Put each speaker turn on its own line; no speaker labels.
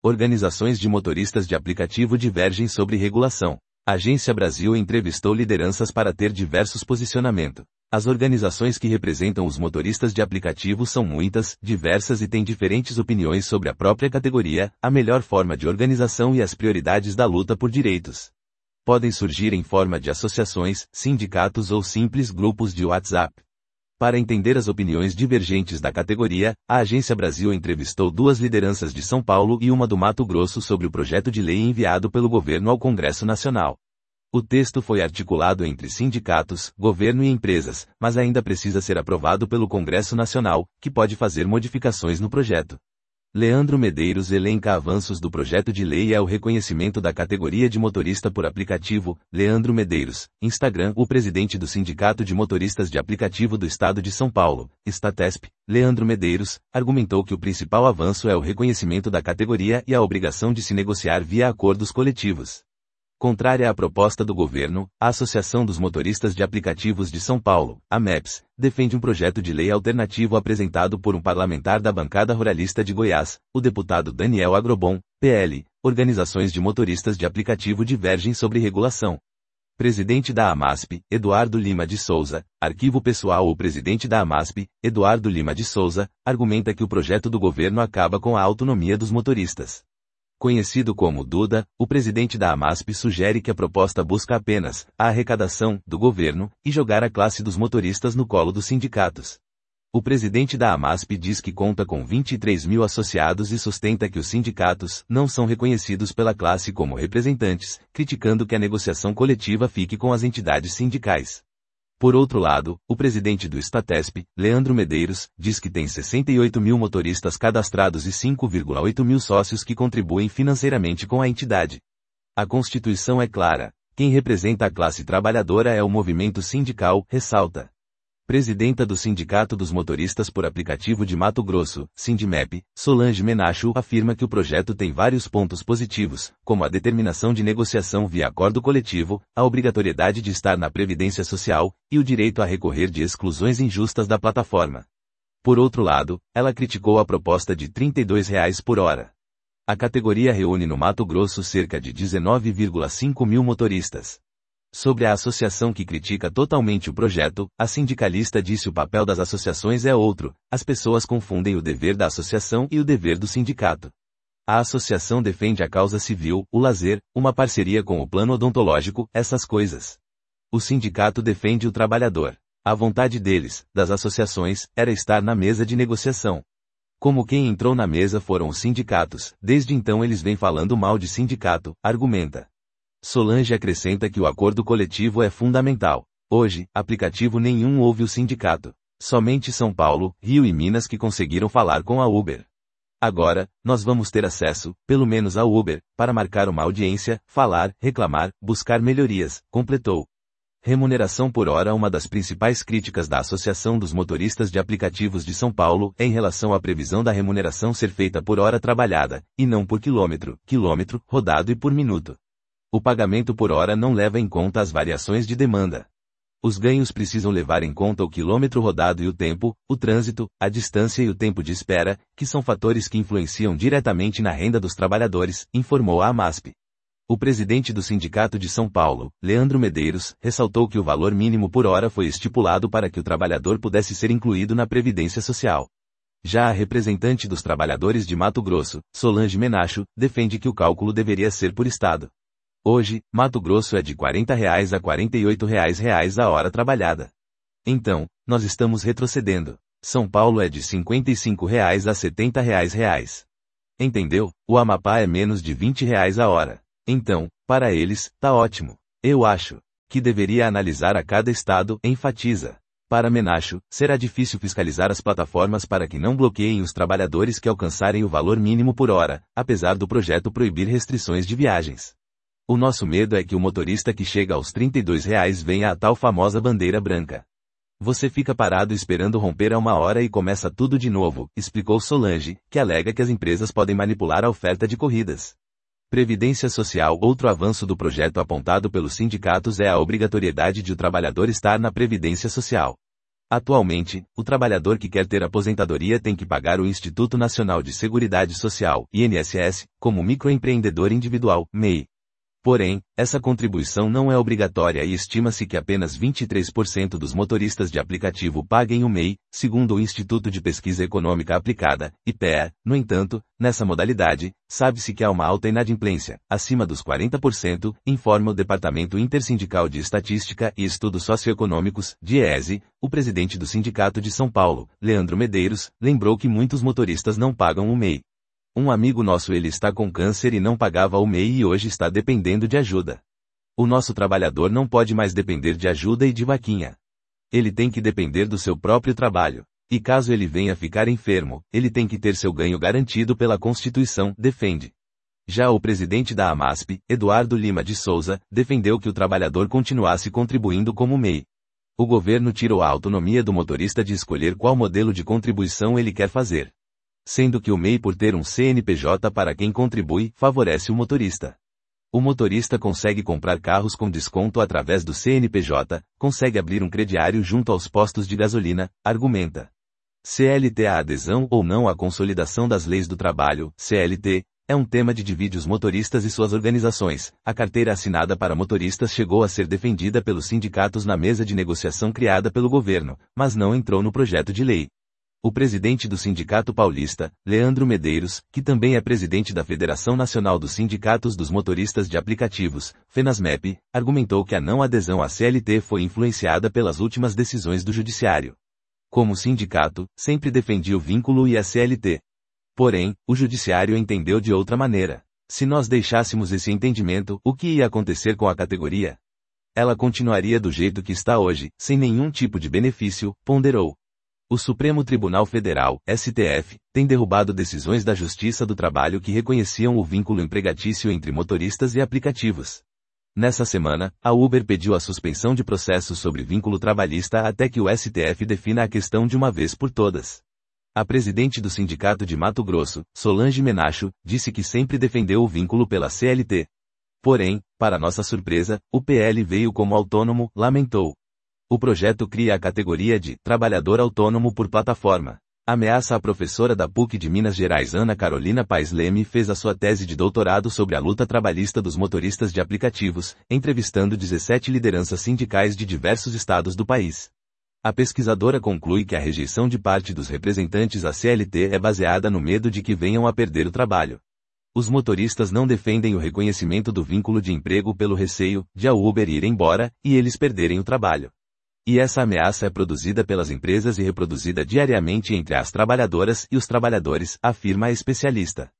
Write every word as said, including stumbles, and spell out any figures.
Organizações de motoristas de aplicativo divergem sobre regulação. A Agência Brasil entrevistou lideranças para ter diversos posicionamentos. As organizações que representam os motoristas de aplicativo são muitas, diversas e têm diferentes opiniões sobre a própria categoria, a melhor forma de organização e as prioridades da luta por direitos. Podem surgir em forma de associações, sindicatos ou simples grupos de WhatsApp. Para entender as opiniões divergentes da categoria, a Agência Brasil entrevistou duas lideranças de São Paulo e uma do Mato Grosso sobre o projeto de lei enviado pelo governo ao Congresso Nacional. O texto foi articulado entre sindicatos, governo e empresas, mas ainda precisa ser aprovado pelo Congresso Nacional, que pode fazer modificações no projeto. Leandro Medeiros elenca avanços do projeto de lei é o reconhecimento da categoria de motorista por aplicativo. Leandro Medeiros, Instagram. O presidente do Sindicato de Motoristas de Aplicativo do Estado de São Paulo, Statesp, Leandro Medeiros, argumentou que o principal avanço é o reconhecimento da categoria e a obrigação de se negociar via acordos coletivos. Contrária à proposta do governo, a Associação dos Motoristas de Aplicativos de São Paulo, a MEPS, defende um projeto de lei alternativo apresentado por um parlamentar da bancada ruralista de Goiás, o deputado Daniel Agrobon, P L. Organizações de motoristas de aplicativo divergem sobre regulação. Presidente da AMASP, Eduardo Lima de Souza, arquivo pessoal. O presidente da AMASP, Eduardo Lima de Souza, argumenta que o projeto do governo acaba com a autonomia dos motoristas. Conhecido como Duda, o presidente da AMASP sugere que a proposta busca apenas a arrecadação do governo e jogar a classe dos motoristas no colo dos sindicatos. O presidente da AMASP diz que conta com vinte e três mil associados e sustenta que os sindicatos não são reconhecidos pela classe como representantes, criticando que a negociação coletiva fique com as entidades sindicais. Por outro lado, o presidente do Statesp, Leandro Medeiros, diz que tem sessenta e oito mil motoristas cadastrados e cinco vírgula oito mil sócios que contribuem financeiramente com a entidade. A Constituição é clara. Quem representa a classe trabalhadora é o movimento sindical, ressalta. Presidenta do Sindicato dos Motoristas por Aplicativo de Mato Grosso, Sindimep, Solange Menacho, afirma que o projeto tem vários pontos positivos, como a determinação de negociação via acordo coletivo, a obrigatoriedade de estar na Previdência Social, e o direito a recorrer de exclusões injustas da plataforma. Por outro lado, ela criticou a proposta de trinta e dois reais por hora. A categoria reúne no Mato Grosso cerca de dezenove vírgula cinco mil motoristas. Sobre a associação que critica totalmente o projeto, a sindicalista disse: o papel das associações é outro, as pessoas confundem o dever da associação e o dever do sindicato. A associação defende a causa civil, o lazer, uma parceria com o plano odontológico, essas coisas. O sindicato defende o trabalhador. A vontade deles, das associações, era estar na mesa de negociação. Como quem entrou na mesa foram os sindicatos, desde então eles vêm falando mal de sindicato, argumenta. Solange acrescenta que o acordo coletivo é fundamental. Hoje, aplicativo nenhum ouve o sindicato. Somente São Paulo, Rio e Minas que conseguiram falar com a Uber. Agora, nós vamos ter acesso, pelo menos a Uber, para marcar uma audiência, falar, reclamar, buscar melhorias, completou. Remuneração por hora. Uma das principais críticas da Associação dos Motoristas de Aplicativos de São Paulo é em relação à previsão da remuneração ser feita por hora trabalhada, e não por quilômetro, quilômetro, rodado e por minuto. O pagamento por hora não leva em conta as variações de demanda. Os ganhos precisam levar em conta o quilômetro rodado e o tempo, o trânsito, a distância e o tempo de espera, que são fatores que influenciam diretamente na renda dos trabalhadores, informou a AMASP. O presidente do Sindicato de São Paulo, Leandro Medeiros, ressaltou que o valor mínimo por hora foi estipulado para que o trabalhador pudesse ser incluído na Previdência Social. Já a representante dos trabalhadores de Mato Grosso, Solange Menacho, defende que o cálculo deveria ser por estado. Hoje, Mato Grosso é de quarenta reais a quarenta e oito reais reais a hora trabalhada. Então, nós estamos retrocedendo. São Paulo é de cinquenta e cinco reais a setenta reais reais. Entendeu? O Amapá é menos de vinte reais a hora. Então, para eles, tá ótimo. Eu acho que deveria analisar a cada estado, enfatiza. Para Menacho, será difícil fiscalizar as plataformas para que não bloqueiem os trabalhadores que alcançarem o valor mínimo por hora, apesar do projeto proibir restrições de viagens. O nosso medo é que o motorista que chega aos trinta e dois reais venha a tal famosa bandeira branca. Você fica parado esperando romper a uma hora e começa tudo de novo, explicou Solange, que alega que as empresas podem manipular a oferta de corridas. Previdência Social. Outro avanço do projeto apontado pelos sindicatos é a obrigatoriedade de o trabalhador estar na Previdência Social. Atualmente, o trabalhador que quer ter aposentadoria tem que pagar o Instituto Nacional de Seguridade Social, I N S S, como microempreendedor individual, M E I. Porém, essa contribuição não é obrigatória e estima-se que apenas vinte e três por cento dos motoristas de aplicativo paguem o M E I, segundo o Instituto de Pesquisa Econômica Aplicada, I P E A. No entanto, nessa modalidade, sabe-se que há uma alta inadimplência, acima dos quarenta por cento, informa o Departamento Intersindical de Estatística e Estudos Socioeconômicos, DIESE. O presidente do Sindicato de São Paulo, Leandro Medeiros, lembrou que muitos motoristas não pagam o M E I. Um amigo nosso ele está com câncer e não pagava o M E I e hoje está dependendo de ajuda. O nosso trabalhador não pode mais depender de ajuda e de vaquinha. Ele tem que depender do seu próprio trabalho. E caso ele venha ficar enfermo, ele tem que ter seu ganho garantido pela Constituição, defende. Já o presidente da AMASP, Eduardo Lima de Souza, defendeu que o trabalhador continuasse contribuindo como M E I. O governo tirou a autonomia do motorista de escolher qual modelo de contribuição ele quer fazer. Sendo que o M E I, por ter um C N P J para quem contribui, favorece o motorista. O motorista consegue comprar carros com desconto através do C N P J, consegue abrir um crediário junto aos postos de gasolina, argumenta. C L T A adesão ou não à consolidação das leis do trabalho, C L T, é um tema de divide os motoristas e suas organizações. A carteira assinada para motoristas chegou a ser defendida pelos sindicatos na mesa de negociação criada pelo governo, mas não entrou no projeto de lei. O presidente do Sindicato Paulista, Leandro Medeiros, que também é presidente da Federação Nacional dos Sindicatos dos Motoristas de Aplicativos, FENASMEP, argumentou que a não adesão à C L T foi influenciada pelas últimas decisões do Judiciário. Como sindicato, sempre defendia o vínculo e a C L T. Porém, o Judiciário entendeu de outra maneira. Se nós deixássemos esse entendimento, o que ia acontecer com a categoria? Ela continuaria do jeito que está hoje, sem nenhum tipo de benefício, ponderou. O Supremo Tribunal Federal, S T F, tem derrubado decisões da Justiça do Trabalho que reconheciam o vínculo empregatício entre motoristas e aplicativos. Nessa semana, a Uber pediu a suspensão de processos sobre vínculo trabalhista até que o S T F defina a questão de uma vez por todas. A presidente do Sindicato de Mato Grosso, Solange Menacho, disse que sempre defendeu o vínculo pela C L T. Porém, para nossa surpresa, o P L veio como autônomo, lamentou. O projeto cria a categoria de trabalhador autônomo por plataforma. Ameaça a professora da P U C de Minas Gerais Ana Carolina Paes Leme fez a sua tese de doutorado sobre a luta trabalhista dos motoristas de aplicativos, entrevistando dezessete lideranças sindicais de diversos estados do país. A pesquisadora conclui que a rejeição de parte dos representantes à C L T é baseada no medo de que venham a perder o trabalho. Os motoristas não defendem o reconhecimento do vínculo de emprego pelo receio de a Uber ir embora e eles perderem o trabalho. E essa ameaça é produzida pelas empresas e reproduzida diariamente entre as trabalhadoras e os trabalhadores, afirma a especialista.